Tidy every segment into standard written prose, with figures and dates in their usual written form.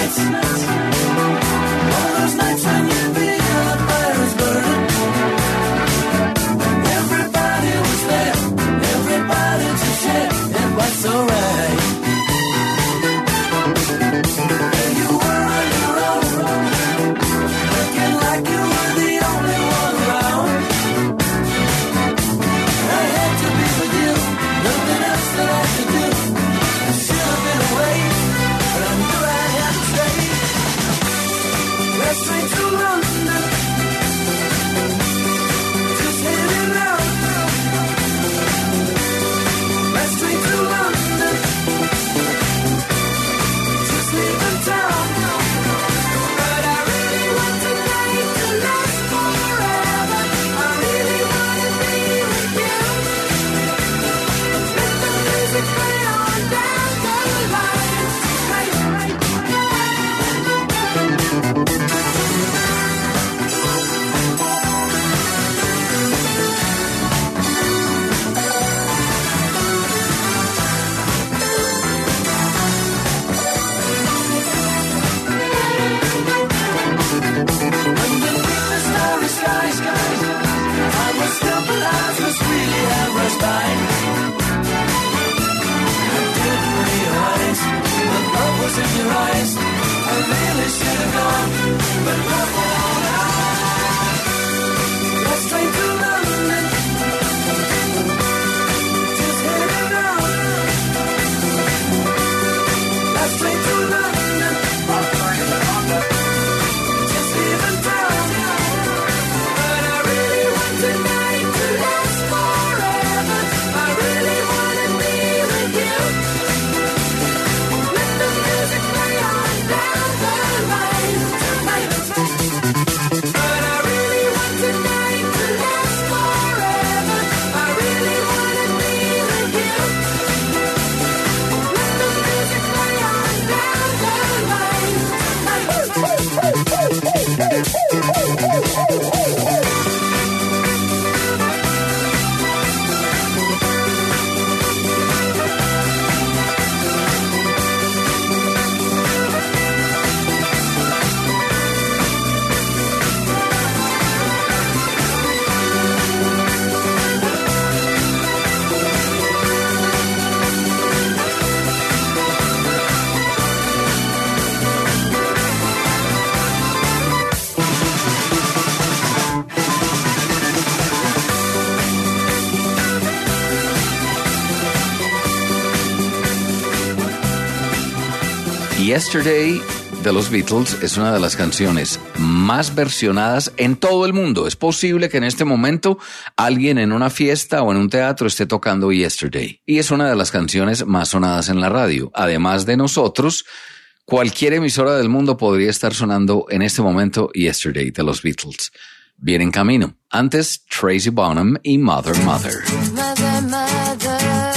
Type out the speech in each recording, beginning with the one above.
Yesterday de los Beatles es una de las canciones más versionadas en todo el mundo. Es posible que en este momento alguien en una fiesta o en un teatro esté tocando Yesterday. Y es una de las canciones más sonadas en la radio. Además de nosotros, cualquier emisora del mundo podría estar sonando en este momento Yesterday de los Beatles. Viene en camino. Antes, Tracy Bonham y Mother, Mother. Mother, mother,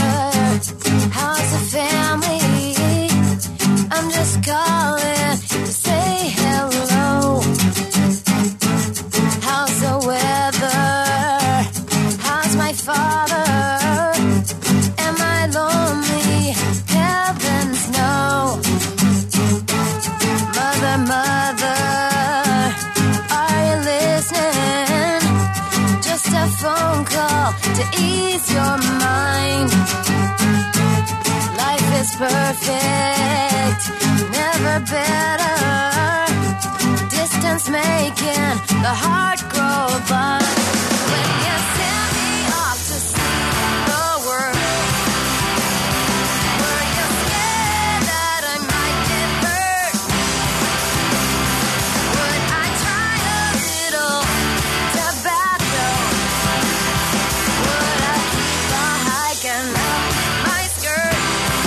how's the family? I'm just calling to say hello. How's the weather? How's my father? Am I lonely? Heavens no. Mother, mother, are you listening? Just a phone call to ease your mind. Life is perfect, never better. Distance making the heart grow blind. When you send me off to see the world, were you scared that I might get hurt? Would I try a little tobacco? Would I keep on hiking up my skirt?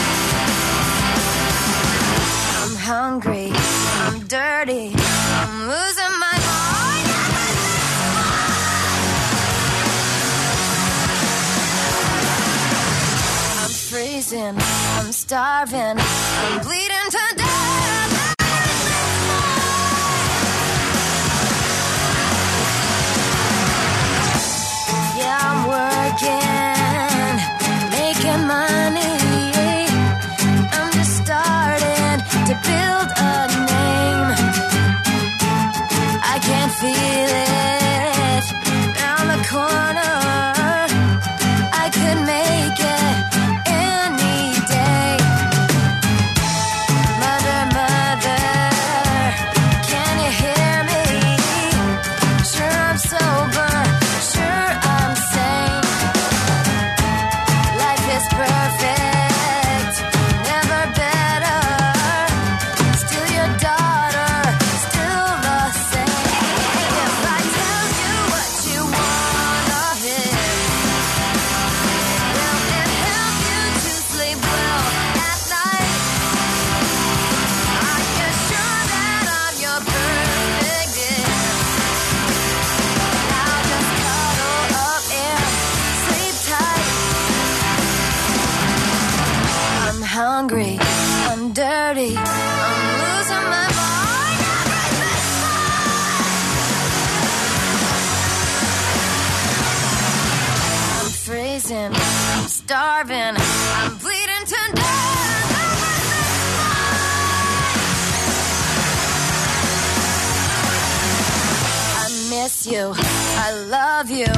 I'm hungry, I'm dirty, I'm losing my mind. I'm freezing, I'm starving, I'm bleeding to death. Yeah, I'm working, making money. I'm just starting to build a name. starving. I'm bleeding to death. I miss you. I love you.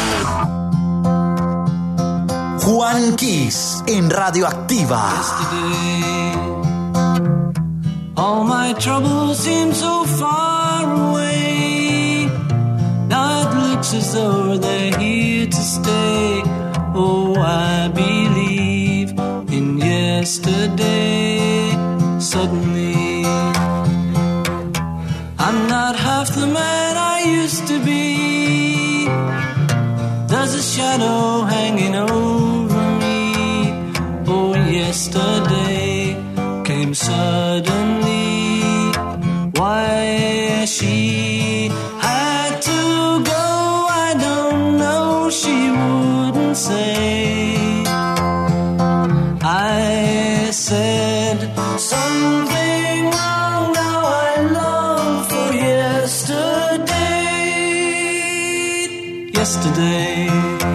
Juan Kiss en Radioactiva. Yesterday, all my troubles seem so far away. Now it looks as though they're here to stay. Oh, I believe in yesterday. Suddenly, I'm not half the man I used to be. There's a shadow hanging over me. Oh, yesterday came suddenly. Why she had to go, I don't know. She wouldn't say. I said something wrong. Now I long for yesterday. Yesterday,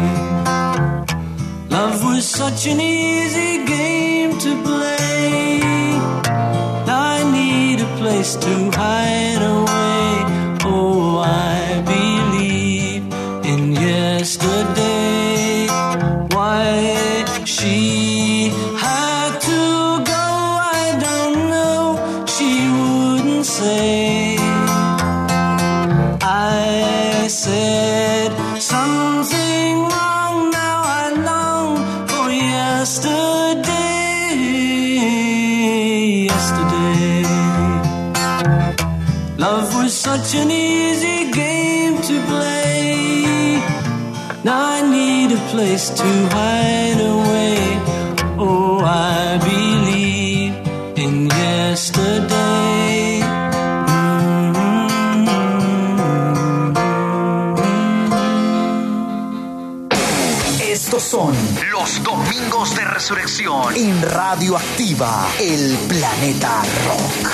love was such an easy game to play. Now I need a place to hide away. Oh, I believe in yesterday. Why she had to go, I don't know. She wouldn't say. I said something wrong. Now I long for yesterday. Yesterday, love was such an easy game to play. Now I need a place to hide away. Oh, I believe in yesterday. Estos son Los Domingos de Resurrección. en Radioactiva, el planeta rock.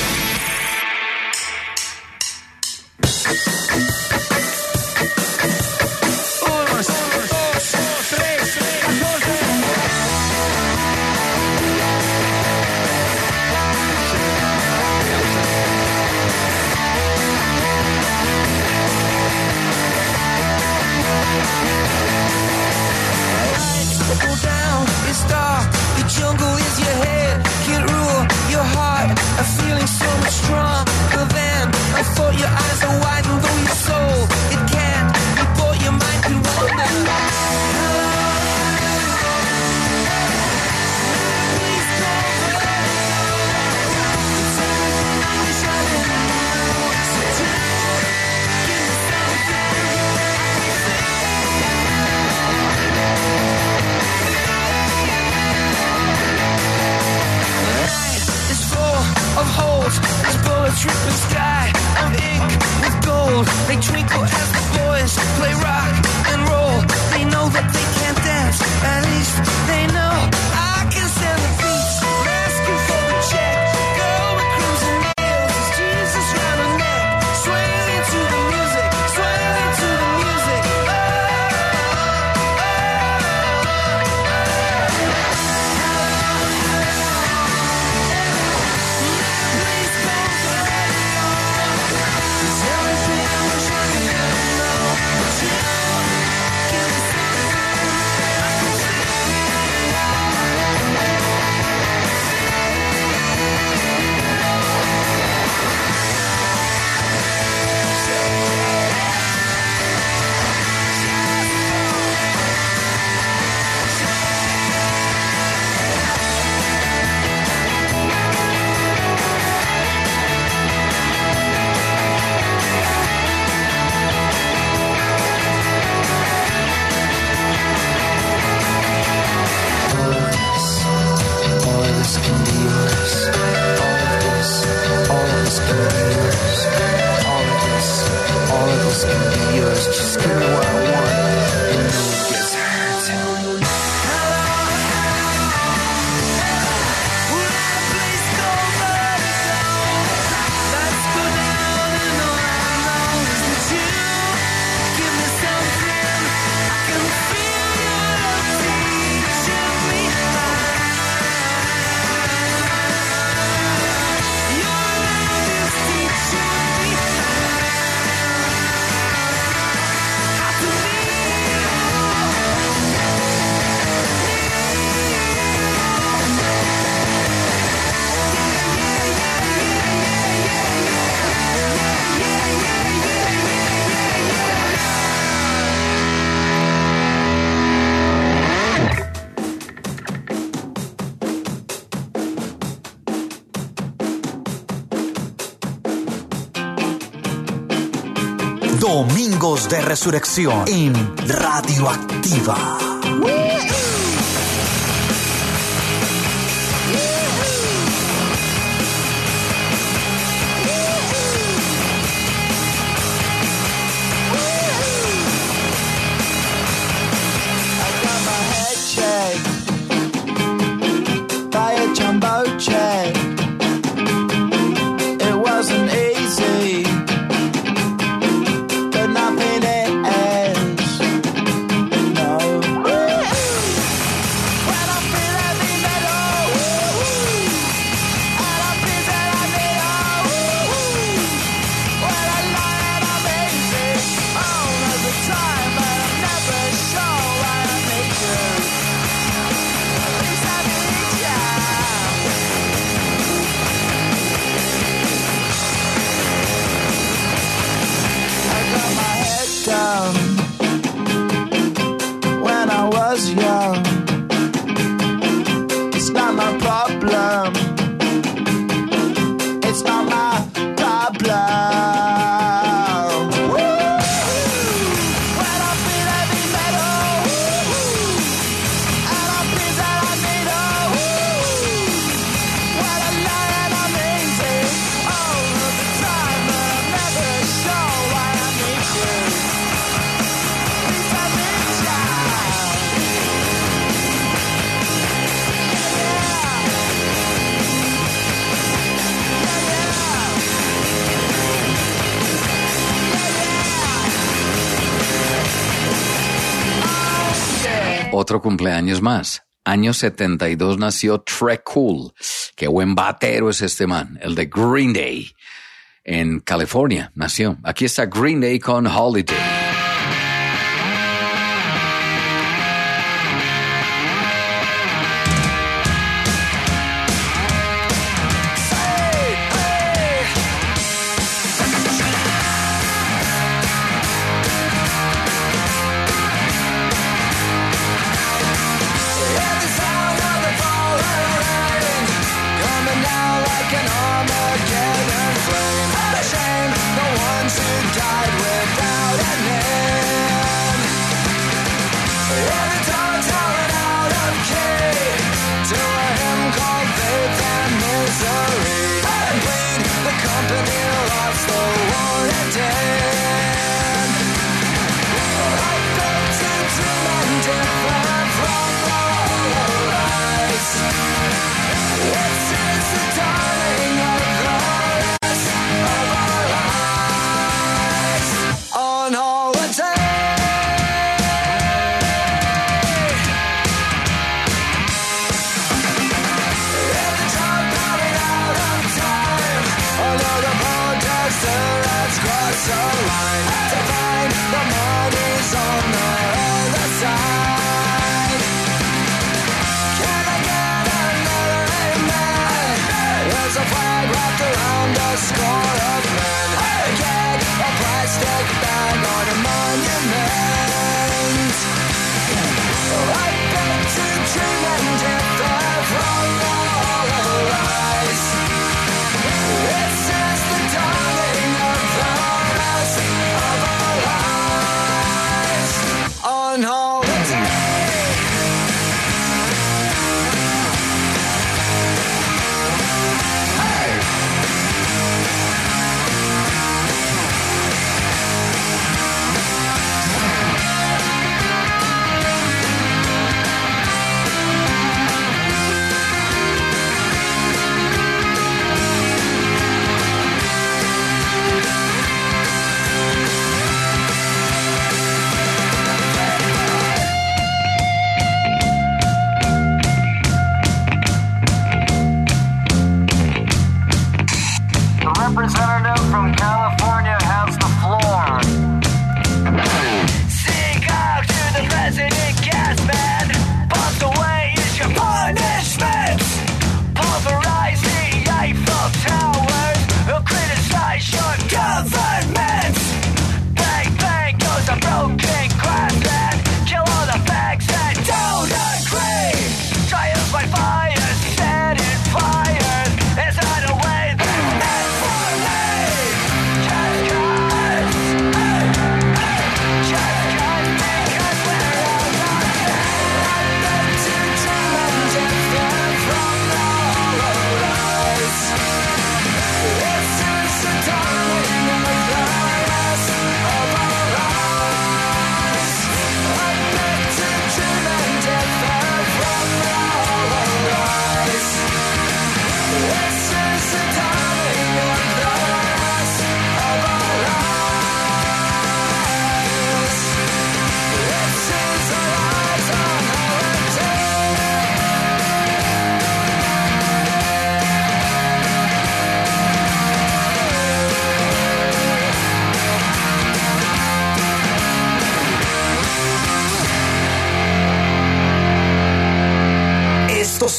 Pull down, it's dark, the jungle is your head. Can't rule your heart, a feeling so much stronger than. I thought your eyes are wide, and though your soul, it can't. You thought your mind can wander. Please come back. It's everything shining now. So tell me, give me something. It's full of holes, there's bullets ripping sky. I'm ink with gold, they twinkle as the boys play rock and roll. They know that they can't dance, at least they know I can stand the beats. Asking for the check, going cruising nails. It's Jesus round the neck, swaying to the music, swaying to the music. Please come back. Domingos de Resurrección en Radioactiva. Otro cumpleaños más. Año 72 nació Trey Cool. Qué buen batero es este man. El de Green Day. En California nació. Aquí está Green Day con Holiday.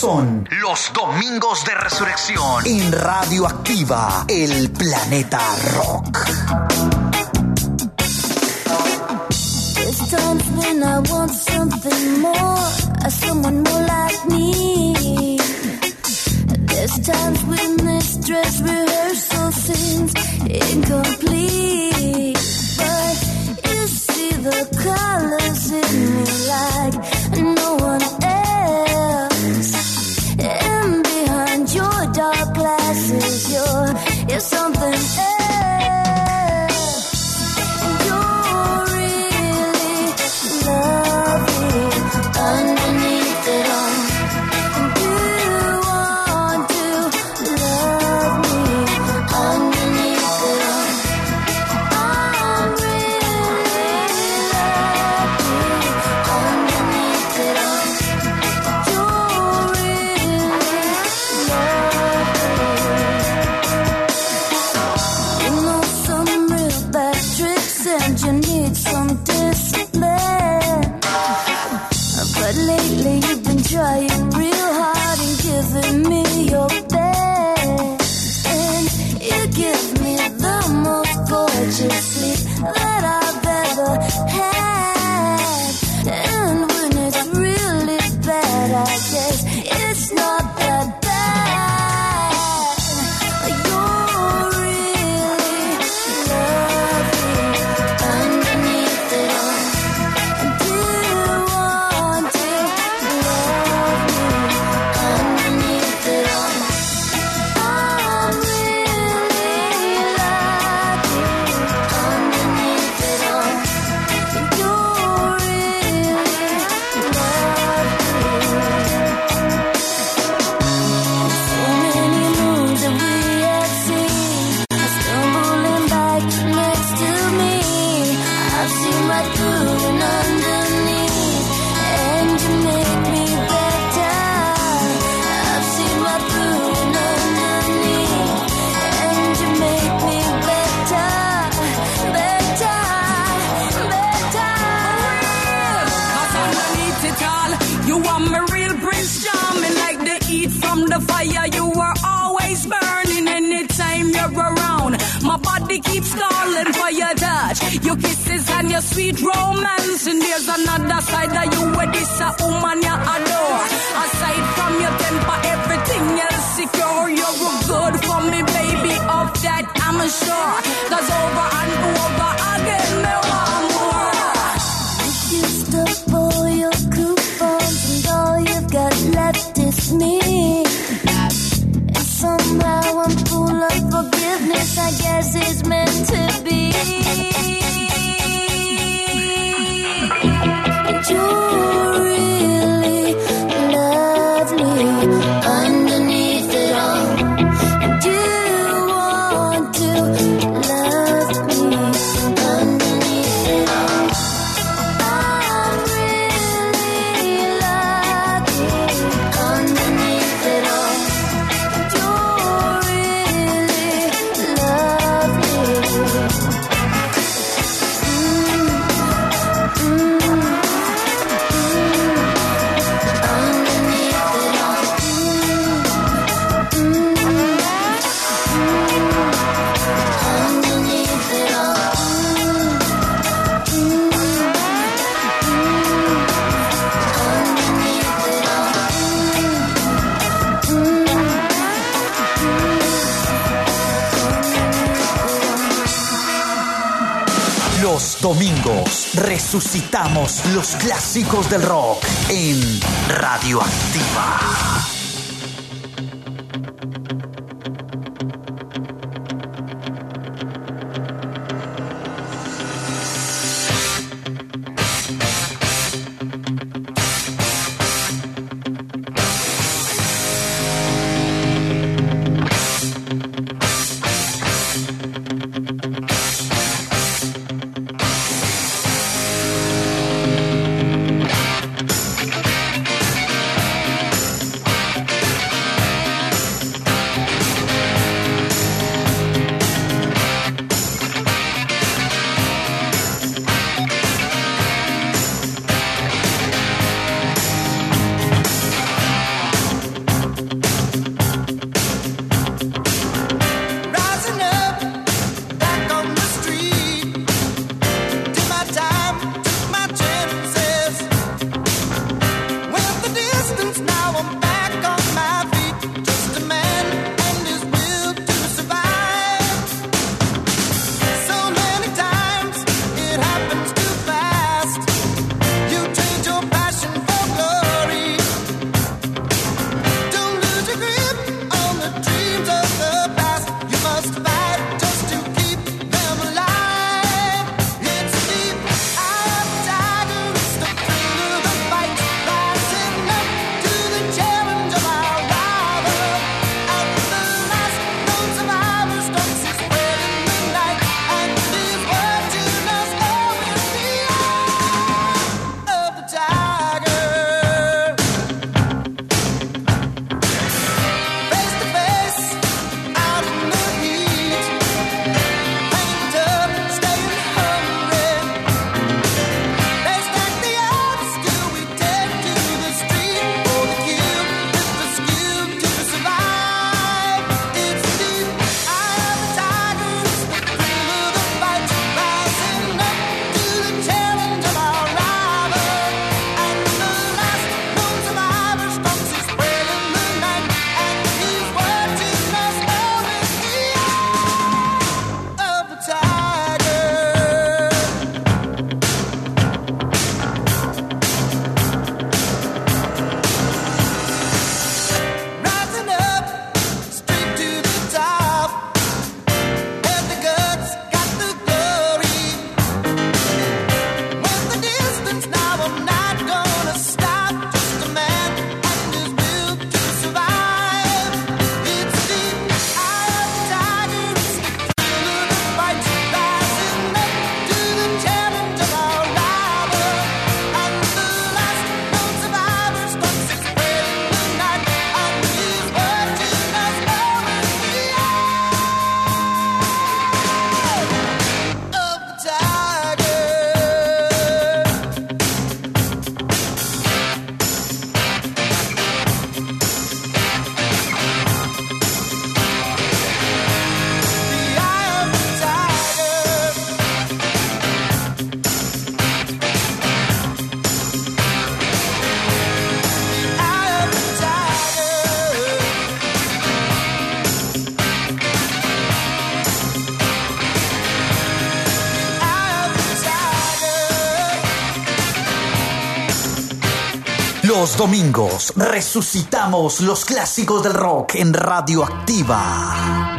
son Los Domingos de Resurrección. en Radioactiva, el planeta rock. There's times when I want something more, someone more like me. There's times when this dress rehearsal seems incomplete. But you see the colors in me like no one else. And behind your dark glasses, you're something else. You're really lovely underneath it all. Do you want to love me underneath it all? I'm really lovely underneath it all. You're really lovely. You know some real bad tricks and you need some discipline. But lately you've been trying real hard and giving me your best. And you give me the most gorgeous sleep that I've ever had. And when it's really bad, I guess it's not that bad. You're really lovely underneath it all. Do you want to love me underneath it all? I'm really lucky underneath it all. You're really lovely. So many moons that we have seen are stumbling back next to me. I've seen right through and underneath, and you make me better. I've seen right through and underneath, and you make me better, better, better. Cause underneath it all, you are my real Prince Charming. Like the heat from the fire, you are always burning. Anytime you're around, my body keeps calling for your touch, your kisses and your sweet romance. And there's another side of you where this a woman you adore. Aside from your temper, everything else secure. You're good for me, baby, of that I'm sure. Cause over and over again, me want more. Used up all your coupons and all you've got left is me. And somehow I'm full of forgiveness, I guess it's meant to be. And you're really lovely underneath it all. And you want to love me underneath it all. I'm really lucky underneath it all. You're really Los domingos resucitamos los clásicos del rock en Radioactiva. Los domingos resucitamos los clásicos del rock en Radioactiva.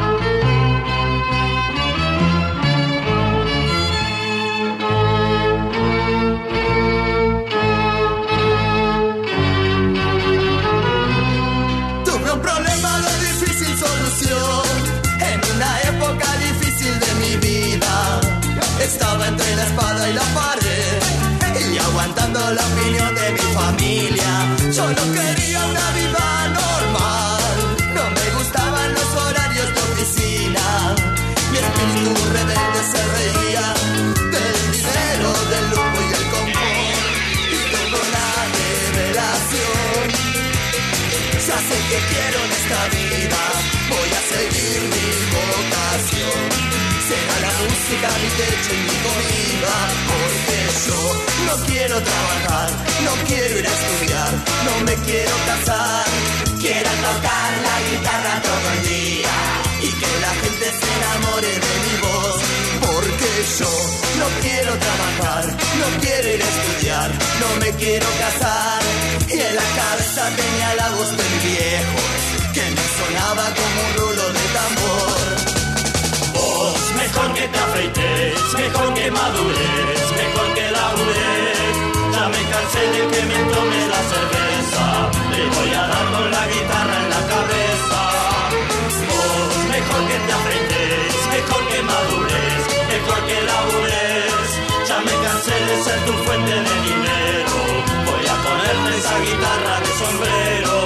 Tuve un problema de difícil solución en una época difícil de mi vida. Estaba entre la espada y la pared y aguantando la opinión de mi familia. Solo quería una vida normal. No me gustaban los horarios de oficina. Mi espíritu rebelde se reía del dinero, del lujo y el confort. Y tuve una revelación. Ya sé que quiero en esta vida. Voy a seguir mi vocación. Será la música mi techo y mi comida. Porque yo no quiero trabajar, no quiero ir a estudiar, no me quiero casar. Quiero tocar la guitarra todo el día y que la gente se enamore de mi voz. Porque yo no quiero trabajar, no quiero ir a estudiar, no me quiero casar. Y en la cabeza tenía la voz del viejo que me sonaba como un rulo de tambor. Vos, mejor que te afeites, mejor que madures, mejor que labures. Ya me cansé de que me tome la cerveza, le voy a dar con la guitarra en la cabeza. Vos, mejor que te afeites, mejor que madures, mejor que labures. Ya me cansé de ser tu fuente de dinero, voy a ponerte esa guitarra de sombrero.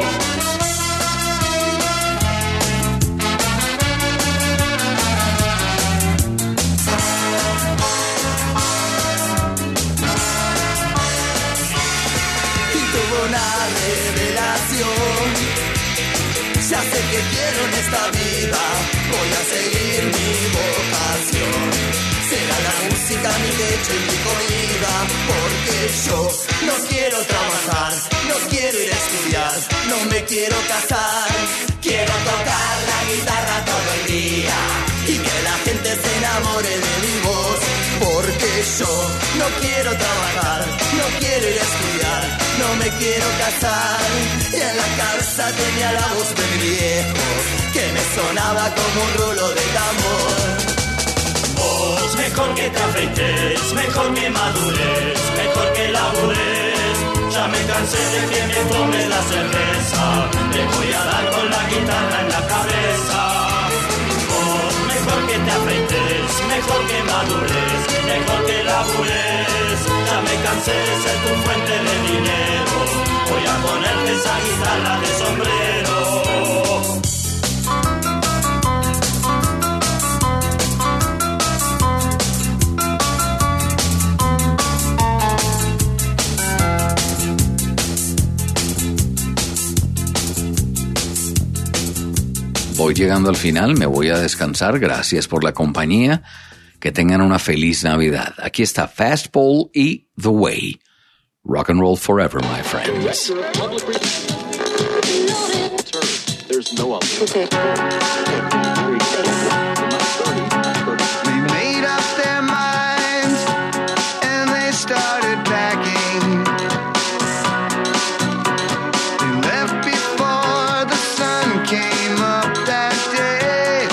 Ya sé que quiero en esta vida, voy a seguir mi vocación. Será la música mi techo y mi comida. Porque yo no quiero trabajar, no quiero ir a estudiar, no me quiero casar. Quiero tocar la guitarra todo el día y que la gente se enamore de mi voz. Porque yo no quiero trabajar, no quiero ir a estudiar, no me quiero casar. Y en la cabeza tenía la voz del viejo que me sonaba como un rulo de tambor. Vos, mejor que te afeites, mejor que madures, mejor que labures. Ya me cansé de que me tome la cerveza, le voy a dar con la guitarra en la cabeza. Vos, mejor que te afeites, mejor que madures, mejor que labures. Ya me cansé de ser tu fuente de dinero, voy a ponerte esa guitarra de sombrero. Voy llegando al final, me voy a descansar. Gracias por la compañía. Que tengan una feliz Navidad. Aquí está Fastball y The Way. Rock and roll forever, my friends. There's no other. Okay. They made up their minds and they started packing. They left before the sun came up that day.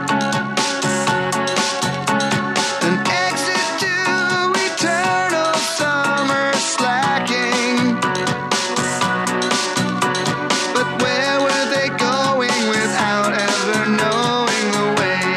An exit to eternal summer slacking. But where were they going without ever knowing the way?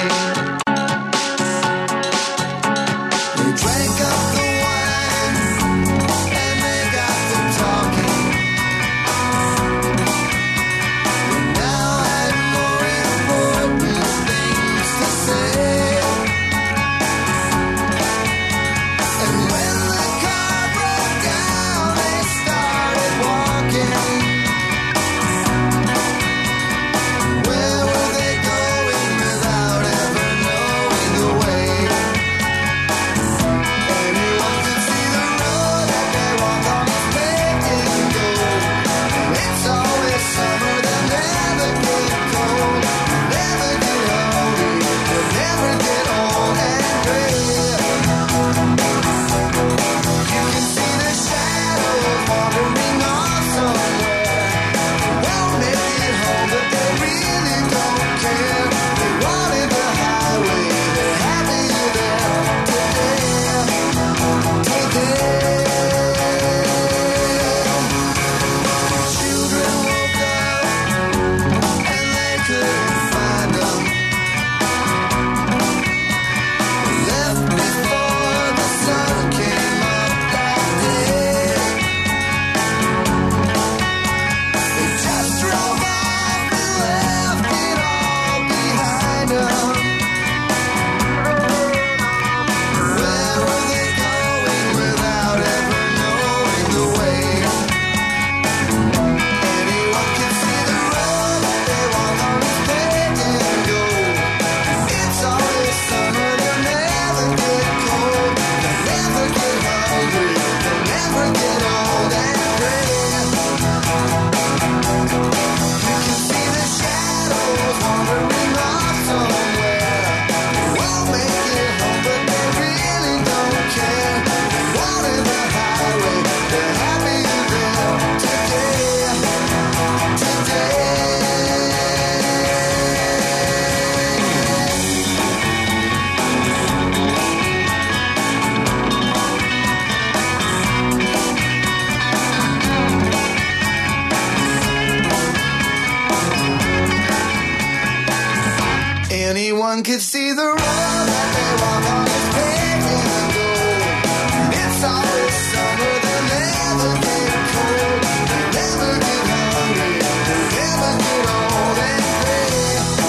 one could see the road that they walk on is paved in gold. It's always summer, they never get cold, they never get hungry, they never get old and gray.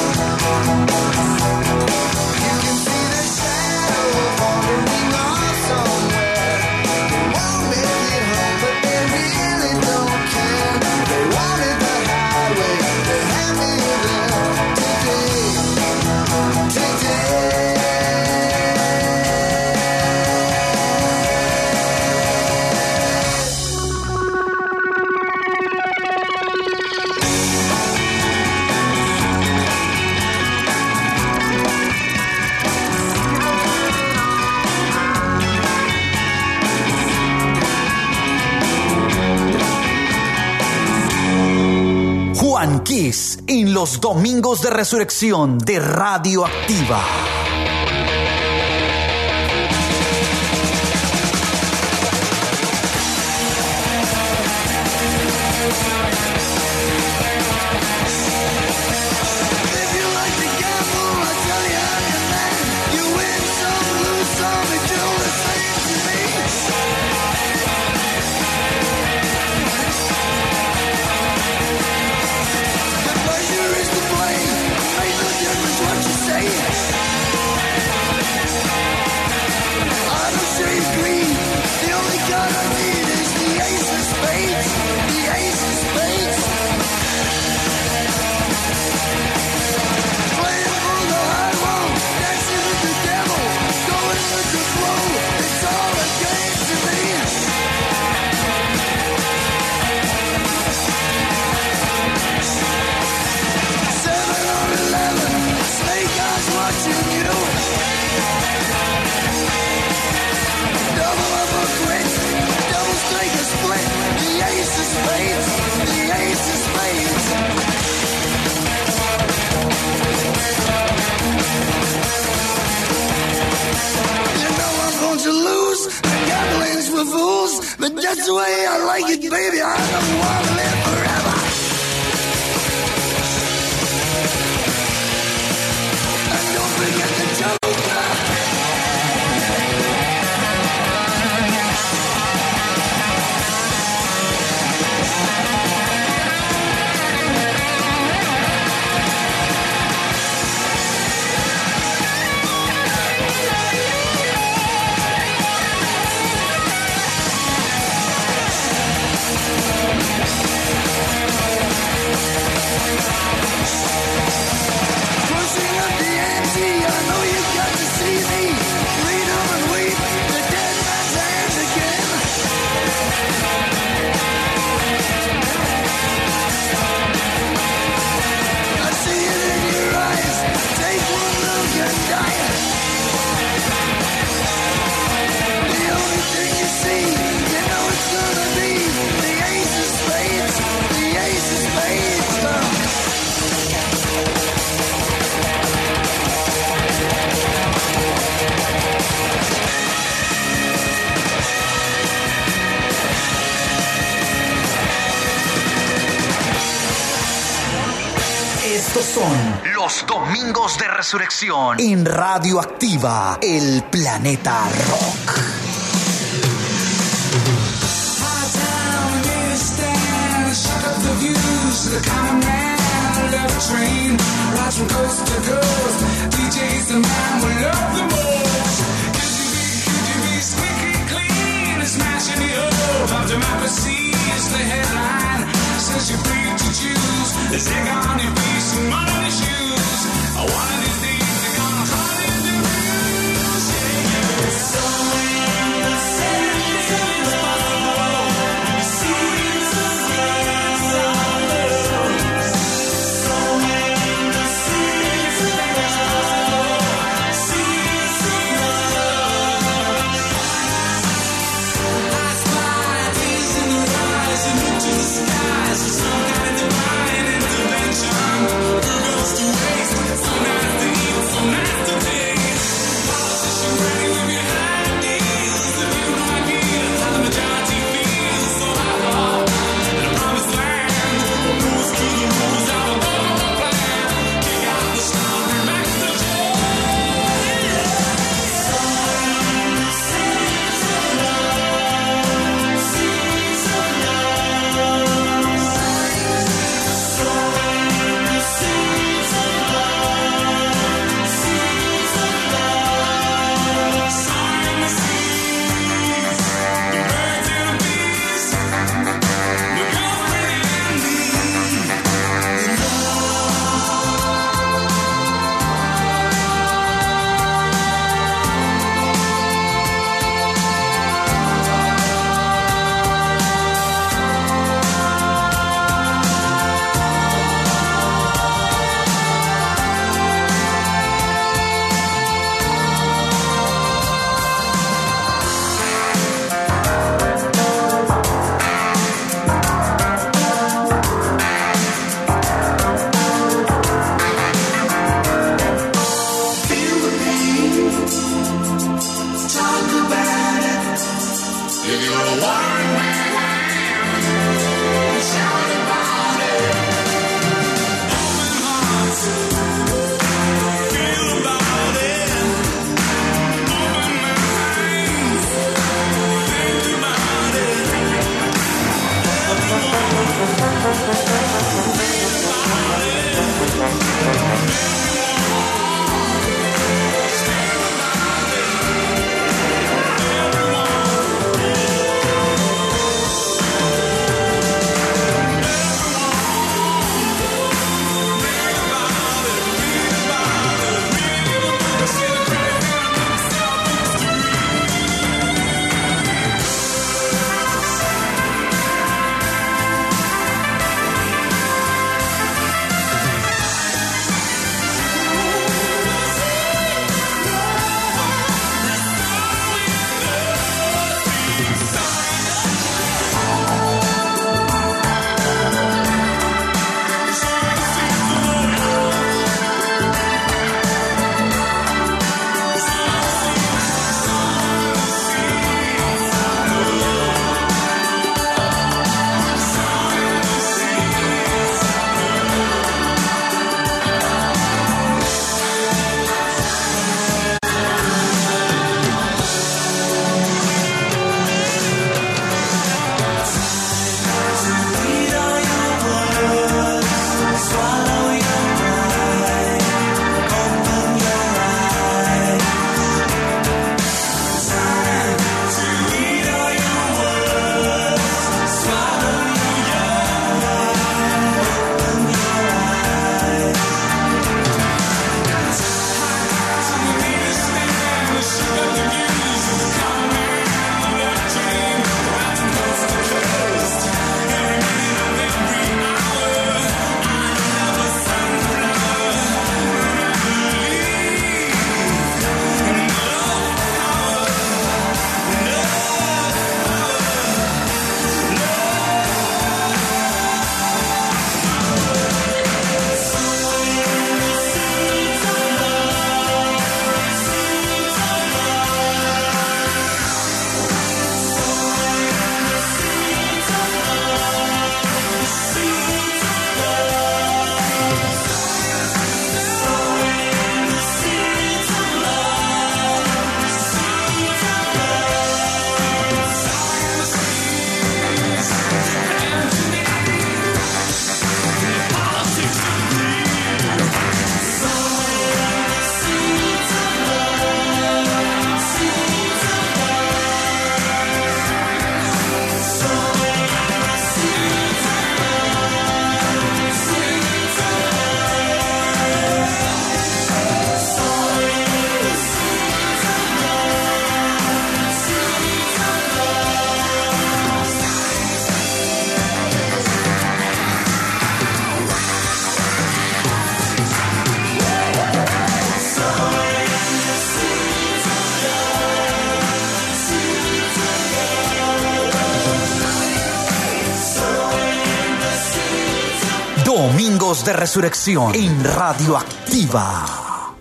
You can see the shadows wandering off somewhere. They won't make it home, but they really don't care. They wanted the highway, they're happy there today. Juan Kiss en los domingos de resurrección de Radioactiva. If you like to gamble, I tell you I'm your man. You win some, lose some, it's all the same to me. The pleasure is to blame. Make no difference what you say. I don't shave green. The only card I need is the ace of spades. The ace of spades. Playing for the high road, dancing with the devil, going with the flow. It's all a game to me. 7 or 11, snake eyes watching you. Double up or quit, double strike or split. The ace of spades, the ace of spades. You know I'm going to lose. The gambling's for fools, but that's the way I like it, baby. I don't want to live forever. And don't forget the joker. Pushing up the ante, I know you got to see me. Lean on and weep, the dead man's hands again. I see it in your eyes, take one look and die. The only thing you see, you know it's gonna be the ace of spades, the ace of spades. Estos son Los Domingos de Resurrección. en Radioactiva, el planeta rock. The common man, love train, rides from coast to coast. DJ's the man we love the most. Could you be squeaky clean and smashing the up? Our democracy is the headline. Says you're free to choose. The zig on your face and mud on your shoes. One of these days they're gonna call it the blues. Yeah. So in the sense of impossible, seas of grass are low. So in the sense of impossible. Domingos de Resurrección en Radioactiva.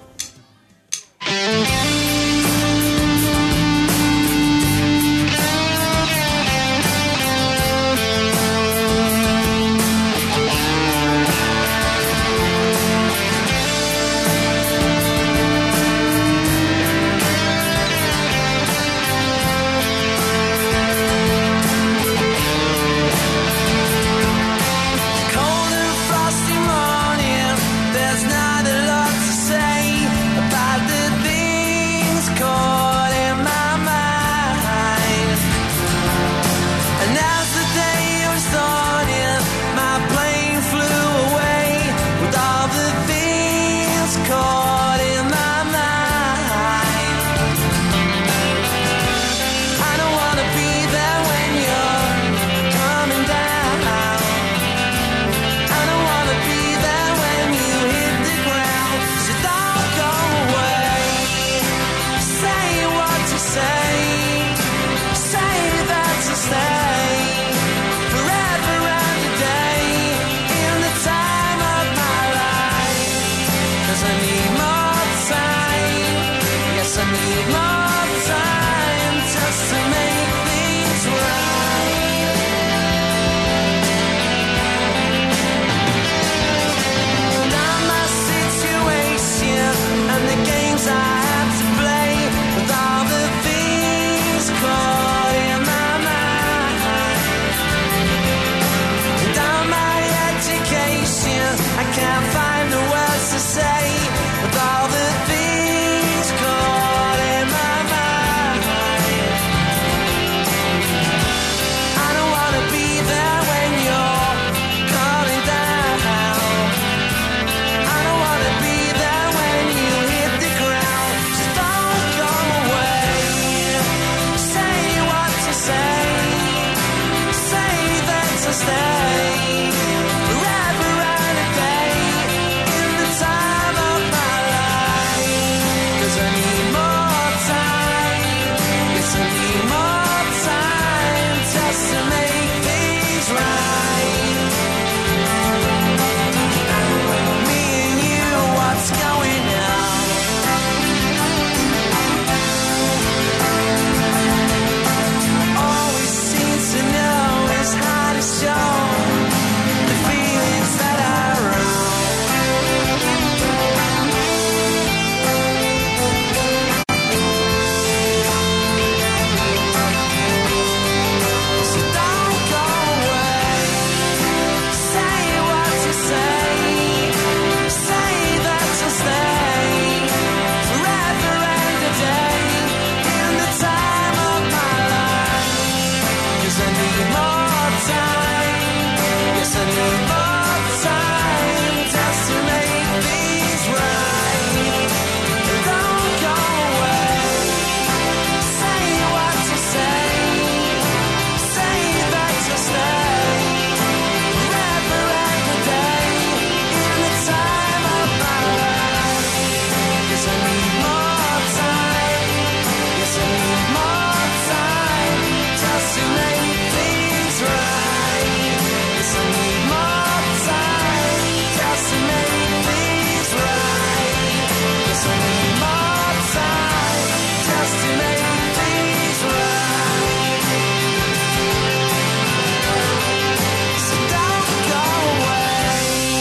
Cold and frosty morning, there's not a lot to say about the things caught in my mind. And as the day was dawning, my plane flew away with all the things caught in my mind. I don't wanna be there when you're coming down. I don't wanna be there when you hit the ground. So don't go away. Say what you say. Say that you stay forever and a day in the time of my life. 'Cause I need more time. Yes, I need more time just to make things right. Down my situation and the games I have to play with all the things caught in my mind. Down my education, I can't find the words to say with all the things caught in my mind. I don't wanna be there when you're coming down. I don't wanna be there when you hit the ground. Just don't go away. Say what you say. Say that to stay forever and a day in the time of my life. 'Cause I need more time. Yes, I need more time just to make things right. Me and you, what's going on? All we seem to know is how to show the feelings that are wrong. So don't go away. Say what you say. Say that you'll stay forever and a day in the time of my life. 'Cause I need more time. Yes, I need more time just to make things right. And don't go away. Say what you say. Say that you'll stay forever and a day in the time of my life. 'Cause I need more time. Yes, I need more time just to make things right. Yes, I need more time just to make things right. Yes, I need more time just to make things right. So don't go away.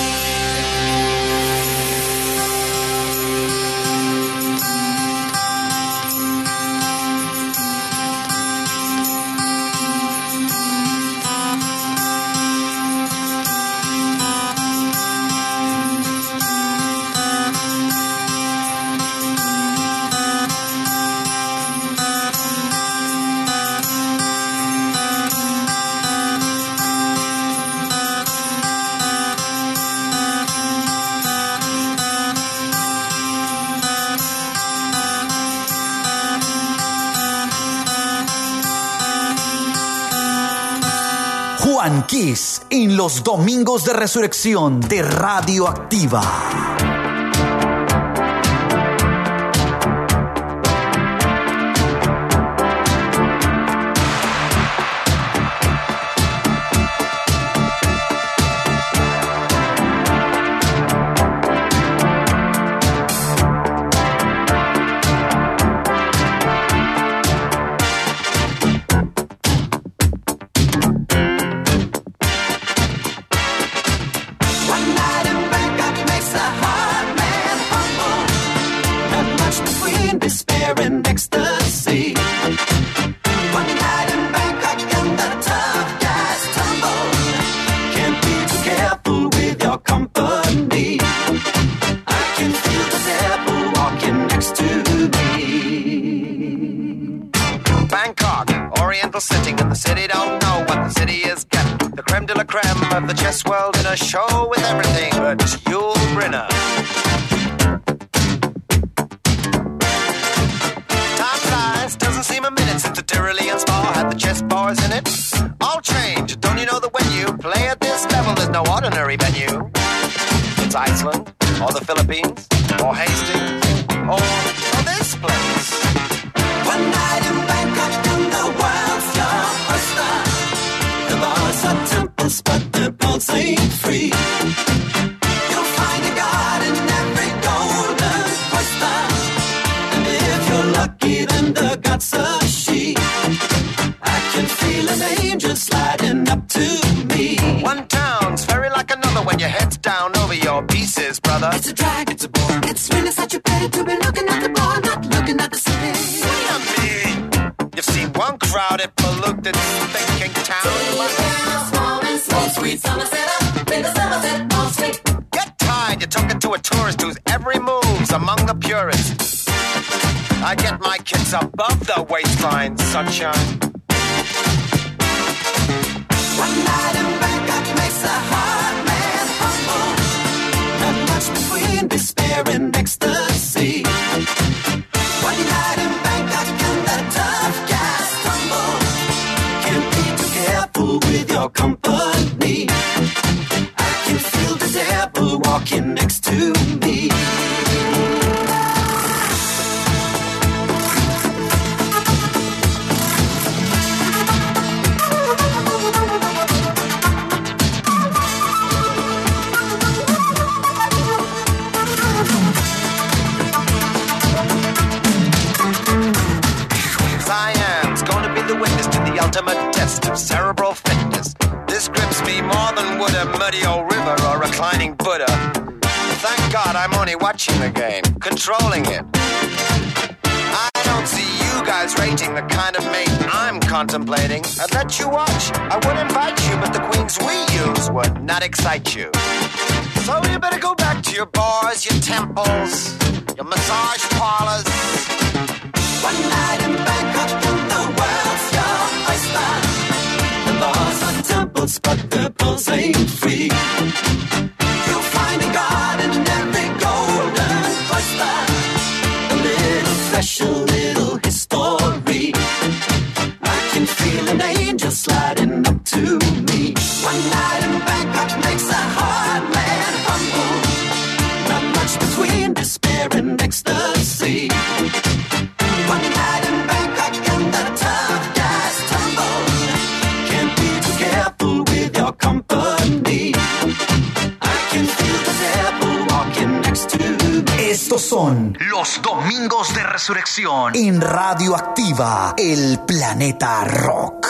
Juan Kiss en los Domingos de Resurrección de Radioactiva. between despair and ecstasy. One night in Bangkok and the tough guys tumble. Can't be too careful with your company. I can feel the devil walking next to me. Bangkok, Oriental setting, and the city don't know what the city is getting. The creme de la creme of the chess world in a show with everything but Yul Brynner. Time flies, doesn't seem a minute since the Tyrolean Spa had the chess bars in it. All change, don't you know that when you play at this level, there's no ordinary venue? It's Iceland, or the Philippines, or Hastings, or this place. One night in Bangkok and the world's your oyster. The bars are temples, but the pulse ain't free. You'll find a god in every golden oyster. And if you're lucky, then the god's a she. I can feel an angel sliding up to me. One town's very like another when your head's down over your pieces, brother. It's a drag, it's a bore. It's really such a pity to be looking at the bar, not looking at the city. What do you mean? You've seen one crowded, polluted, thinking town. Get tired, you're talking to a tourist whose every move's among the purists. I get my kids above the waistline, sunshine. One night in Bangkok makes a hard man humble. Not much between despair and ecstasy. One night in Bangkok and the tough guys tumble. Can't be too careful with your company. I can feel the devil walking next to me. Siam's gonna be the witness to the ultimate test of cerebral fitness. This grips me more than would a muddy old river or reclining Buddha. Thank God I'm only watching the game, controlling it. I don't see you guys rating the kind of mate I'm contemplating. I'd let you watch, I would invite you, but the queens we use would not excite you. So you better go back to your bars, your temples, your massage parlors. One night in Bangkok and the world's your oyster. The bars are temples, but the pulse ain't free. You'll find a god in every golden oyster. A little special, little history. I can feel an angel sliding up to me. One night in Bangkok makes a hard man humble. Not much between despair and ecstasy. One night in Bangkok and the tough guys tumble. Can't be too careful with your company. I can feel the devil walking next to me. Estos son Los Domingos de Resurrección en Radio Activa, el planeta rock.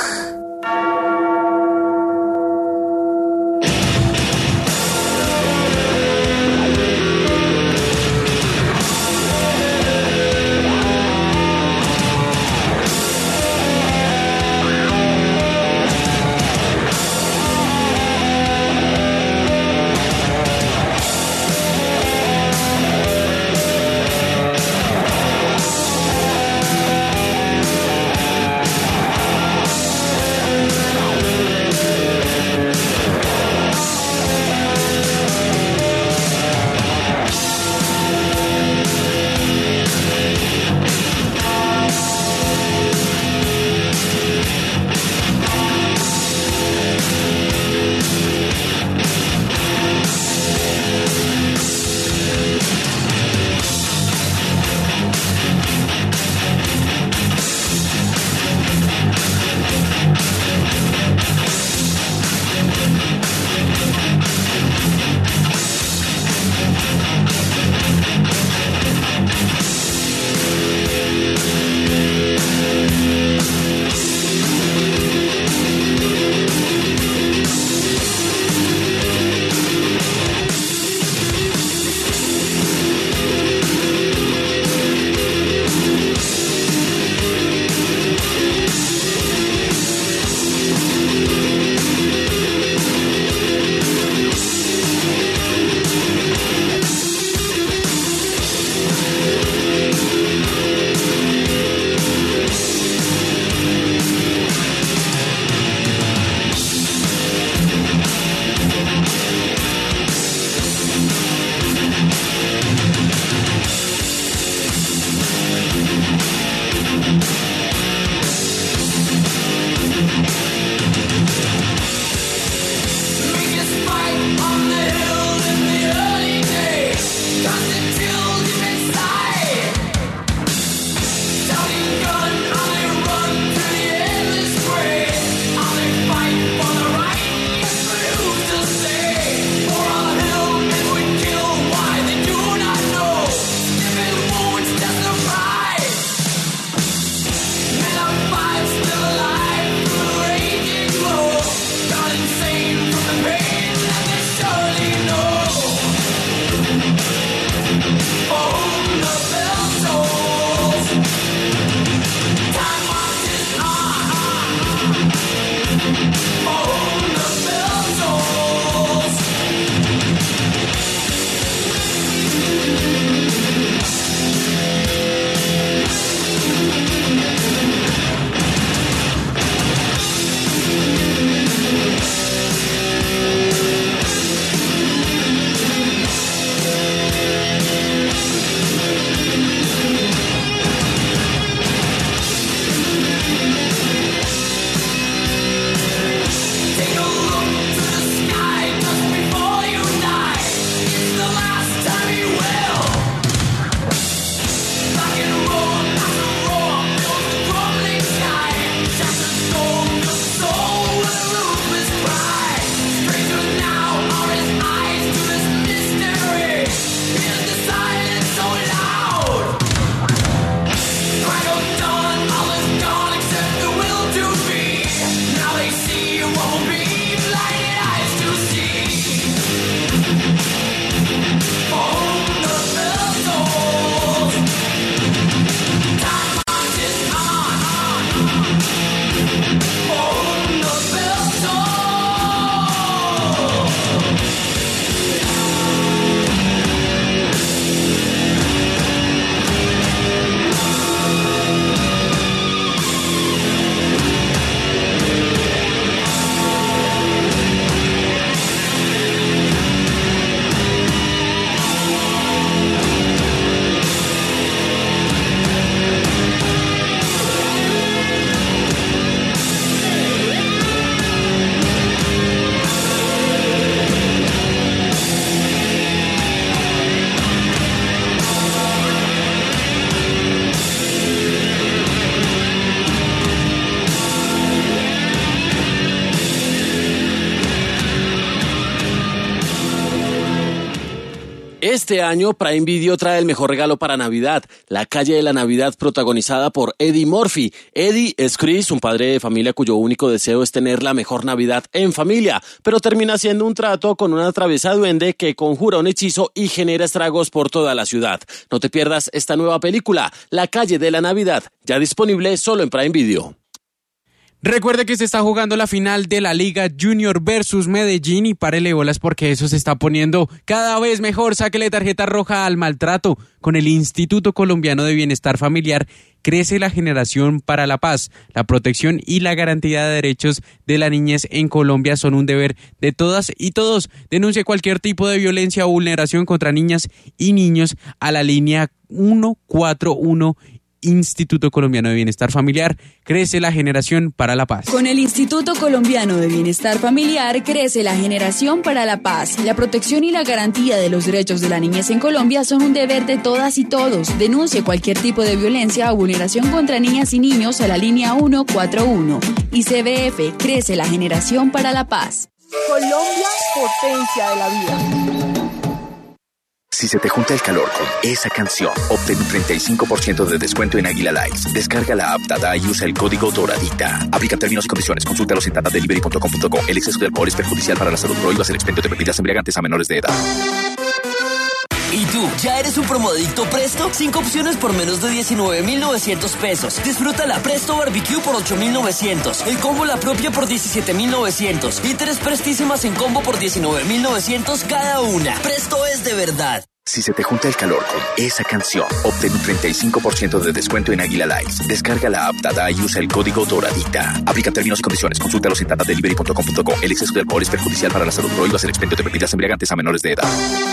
Este año Prime Video trae el mejor regalo para Navidad, La calle de la Navidad, protagonizada por Eddie Murphy. Eddie es Chris, un padre de familia cuyo único deseo es tener la mejor Navidad en familia, pero termina haciendo un trato con una traviesa duende que conjura un hechizo y genera estragos por toda la ciudad. No te pierdas esta nueva película, La calle de la Navidad, ya disponible solo en Prime Video. Recuerde que se está jugando la final de la Liga Junior versus Medellín y párele bolas porque eso se está poniendo cada vez mejor. Sáquele tarjeta roja al maltrato. Con el Instituto Colombiano de Bienestar Familiar crece la generación para la paz. La protección y la garantía de derechos de la niñez en Colombia son un deber de todas y todos. Denuncie cualquier tipo de violencia o vulneración contra niñas y niños a la línea 141. Instituto Colombiano de Bienestar Familiar, crece la generación para la paz. Con el Instituto Colombiano de Bienestar Familiar crece la generación para la paz. La protección y la garantía de los derechos de la niñez en Colombia son un deber de todas y todos. Denuncie cualquier tipo de violencia o vulneración contra niñas y niños a la línea 141. ICBF, crece la generación para la paz. Colombia, potencia de la vida. Si se te junta el calor con esa canción, obtén un 35% de descuento en Águila Lights. Descarga la app Dada y usa el código DORADITA. Aplica términos y condiciones. Consúltalos en datadelivery.com.co. El exceso de alcohol es perjudicial para la salud. Prohíbas el expendio de bebidas embriagantes a menores de edad. ¿Y tú, ya eres un promodicto Presto? 5 opciones por menos de 19,900 pesos. Disfruta la Presto Barbecue por 8,900. El combo La Propia por 17,900. Y 3 prestísimas en combo por 19,900 cada una. Presto es de verdad. Si se te junta el calor con esa canción, obtén un 35% de descuento en Águila Lights. Descarga la app Dada y usa el código DORADITA. Aplica términos y condiciones. Consúltalos en datadelivery.com.co. El exceso de alcohol es perjudicial para la salud. Prohíbas el expendio de bebidas embriagantes a menores de edad.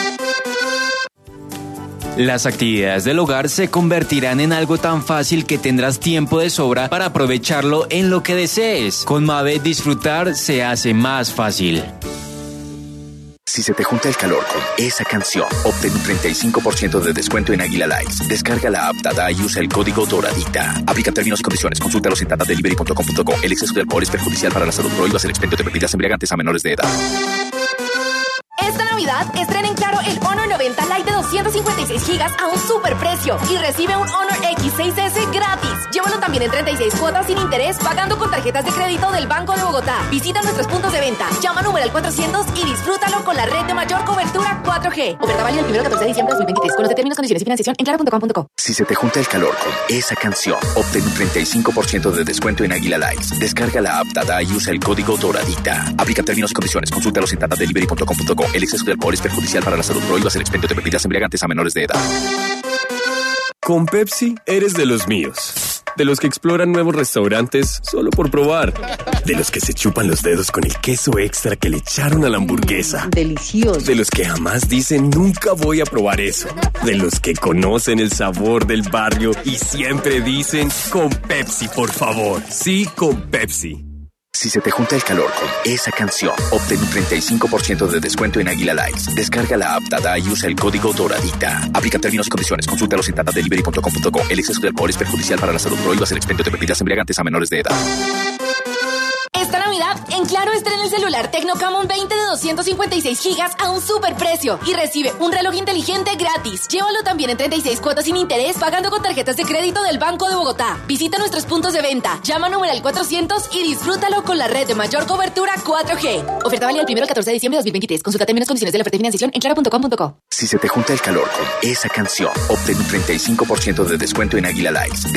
Las actividades del hogar se convertirán en algo tan fácil que tendrás tiempo de sobra para aprovecharlo en lo que desees. Con Mave, disfrutar se hace más fácil. Si se te junta el calor con esa canción, obtén un 35% de descuento en Águila Lights. Descarga la app Dada y usa el código DORADITA. Aplica términos y condiciones. Consúltalos en datadelivery.com.co. El exceso de alcohol es perjudicial para la salud. Prohíbas el expendio de bebidas embriagantes a menores de edad. Esta Navidad estrena en Claro el Honor 90 Lite de 256 GB a un superprecio y recibe un Honor X6S gratis. Llévalo también en 36 cuotas sin interés pagando con tarjetas de crédito del Banco de Bogotá. Visita nuestros puntos de venta, llama numeral 400 y disfrútalo con la red de mayor cobertura 4G. Oferta válida el 1 al 14 de diciembre de 2023. Conoce términos, condiciones y financiación en claro.com.co. Si se te junta el calor con esa canción, obtén un 35% de descuento en Águila Lights. Descarga la app Dada y usa el código DORADITA. Aplica términos y condiciones. Consúltalos en datadelivery.com.co. El exceso de alcohol es perjudicial para la salud. Prohíbas el expendio de bebidas embriagantes a menores de edad. Con Pepsi eres de los míos. De los que exploran nuevos restaurantes solo por probar. De los que se chupan los dedos con el queso extra que le echaron a la hamburguesa. Delicioso. De los que jamás dicen nunca voy a probar eso. De los que conocen el sabor del barrio y siempre dicen con Pepsi, por favor. Sí, con Pepsi. Si se te junta el calor con esa canción, obtén un 35% de descuento en Águila Lights. Descarga la app Dada y usa el código DORADITA. Aplica términos y condiciones. Consúltalos en datadelivery.com.co. El exceso de alcohol es perjudicial para la salud. Prohíbas el expendio de bebidas embriagantes a menores de edad. Esta Navidad, en Claro estrena el celular Tecno Camon 20 de 256 GB a un superprecio y recibe un reloj inteligente gratis. Llévalo también en 36 cuotas sin interés pagando con tarjetas de crédito del Banco de Bogotá. Visita nuestros puntos de venta, llama numeral 400 y disfrútalo con la red de mayor cobertura 4G. Oferta válida del 1 al 14 de diciembre de 2023. Consulta términos y condiciones de la oferta y financiación en claro.com.co. Si se te junta el calor con esa canción, obtén un 35% de descuento en Águila Lights.